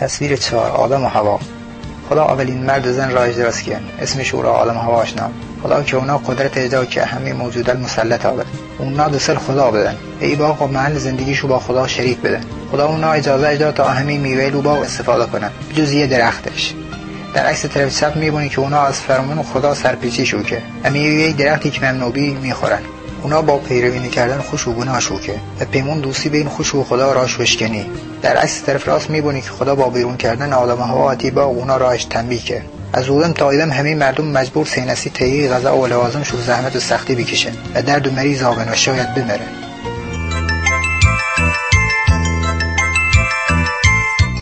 تصویر 4. آدم و هوا. خدا اولین مرد و زن را اجراست کرد، اسمش او را آدم و هوا اشنام. خدا که اونا قدرت اجرا که همه موجودات مسلط آورد. اونا دسل خدا بدن، ای باغ و محل زندگیشو با خدا شریک بدن. خدا اونا اجازه داد تا همه میوه لو باغ استفاده کنن، بجز یه درختش. در عکس طرف چپ میبینی که اونا از فرمان خدا سرپیچی شو که میوه درختی که ممنوعی میخورن. اونا با پیروی کردن خوش و گناه شوکه و پیمون دوستی بین خوش و خدا راش وشکنی. در عکس طرف راست میبینی که خدا با بیرون کردن آدم و هوا اتیبا اونا راش تنبیه کرد. از اولم تا ایدم همه مردم مجبور سینسی تهیه غذا و لوازم شو زحمت و سختی بکشن و درد و مریض آبن و شاید بمرن.